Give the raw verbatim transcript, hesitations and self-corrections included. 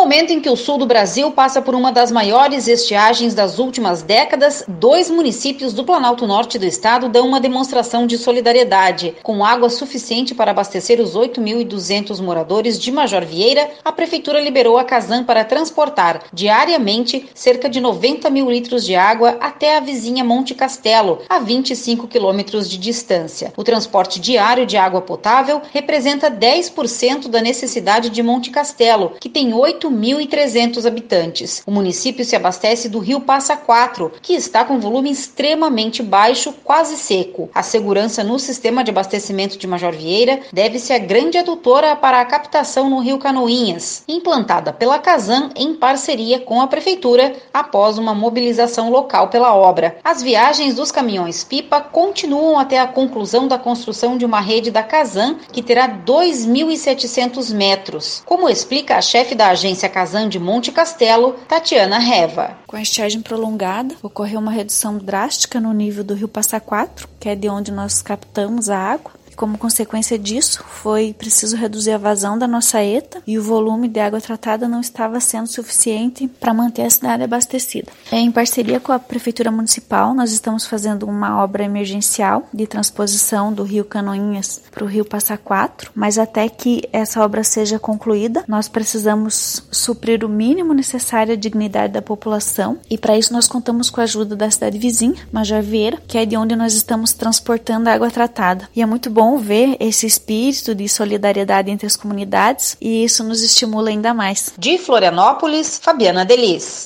momento em que o sul do Brasil passa por uma das maiores estiagens das últimas décadas, dois municípios do Planalto Norte do estado dão uma demonstração de solidariedade. Com água suficiente para abastecer os oito mil e duzentos moradores de Major Vieira, a prefeitura liberou a Casan para transportar diariamente cerca de noventa mil litros de água até a vizinha Monte Castelo, a vinte e cinco quilômetros de distância. O transporte diário de água potável representa dez por cento da necessidade de Monte Castelo, que tem oito mil e trezentos habitantes. O município se abastece do rio Passa Quatro, que está com volume extremamente baixo, quase seco. A segurança no sistema de abastecimento de Major Vieira deve-se à grande adutora para a captação no rio Canoinhas, implantada pela Casan em parceria com a prefeitura após uma mobilização local pela obra. As viagens dos caminhões-pipa continuam até a conclusão da construção de uma rede da Casan, que terá dois mil e setecentos metros, como explica a chefe da agência Casan de Monte Castelo, Tatiana Reva. Com a estiagem prolongada, ocorreu uma redução drástica no nível do rio Passa Quatro, que é de onde nós captamos a água. Como consequência disso, foi preciso reduzir a vazão da nossa ETA e o volume de água tratada não estava sendo suficiente para manter a cidade abastecida. Em parceria com a Prefeitura Municipal, nós estamos fazendo uma obra emergencial de transposição do rio Canoinhas para o rio Passa Quatro, mas até que essa obra seja concluída, nós precisamos suprir o mínimo necessário à dignidade da população e para isso nós contamos com a ajuda da cidade vizinha, Major Vieira, que é de onde nós estamos transportando a água tratada. E é muito bom ver esse espírito de solidariedade entre as comunidades e isso nos estimula ainda mais. De Florianópolis, Fabiana Delis.